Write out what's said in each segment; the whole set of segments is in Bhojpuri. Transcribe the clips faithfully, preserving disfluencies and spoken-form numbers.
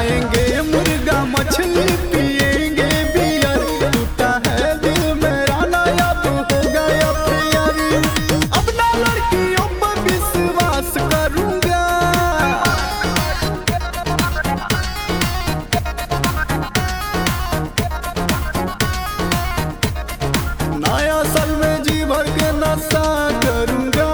खाएंगे मुर्गा मछली पिएंगे बियर, टूटा है दिल मेरा ना अब हो गया प्यार। अब ना लड़कियों पर विश्वास करूंगा, नया साल में जी भर के नशा करूंगा,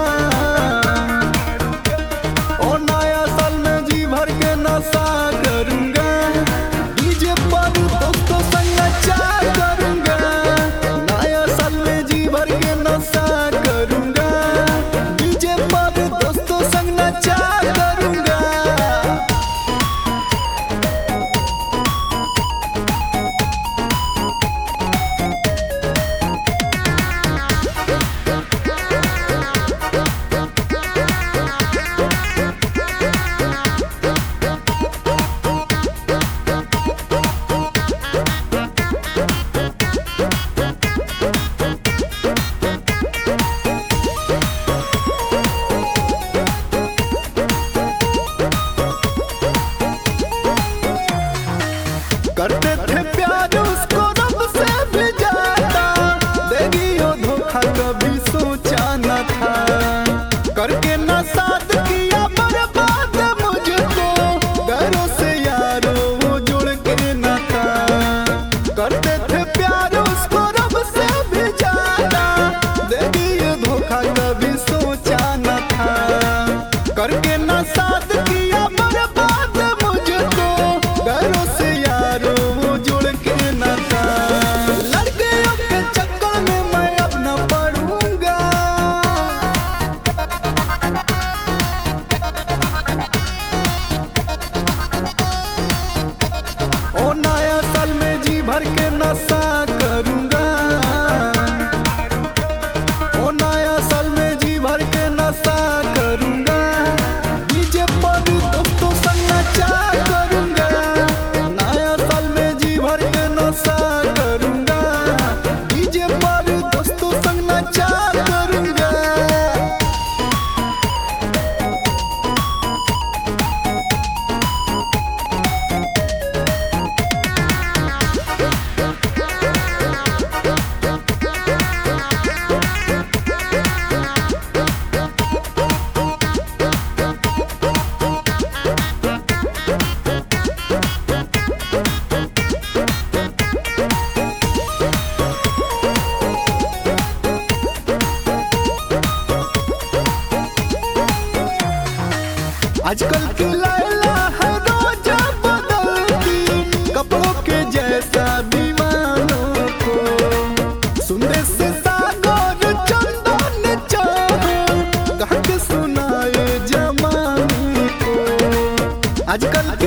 और नया साल में जी भर के नशा करूंगा। डीजे पर दोस्तों संग नचा करूंगा, नया साल में जी भर के नशा करूंगा। डीजे पर दोस्तों संग नचा करूंगा। करते थे प्यार उसको रब से भी ज्यादा, देगी वो धोखा कभी सोचा न था। करके ना साथ किया बर्बाद मुझको, घरों से यारो वो जुड़ के न था। करते थे प्यार उसको रब से भी ज्यादा, देगी वो धोखा कभी सोचा न था। करके ना साथ किया बर्बाद मुझको, घरों से यारो वो जुड़ के न था। लड़कियों के चक्कर में मैं अब न पड़ूंगा, और नया साल में जी भर के नशा करूंगा, और नया साल में जी भर के नशा करूंगा। डीजे पर दोस्तों संग नचा करूंगा, नया साल में जी भर के नशा करूंगा। डीजे पर दोस्तों संग नचा करूंगा। आजकल की लैला है रोजा बदलती, कपड़ों के जैसा दीवानों को। सुंदर से सागर चंदन चाहे कह के सुनाए जमाने को। आजकल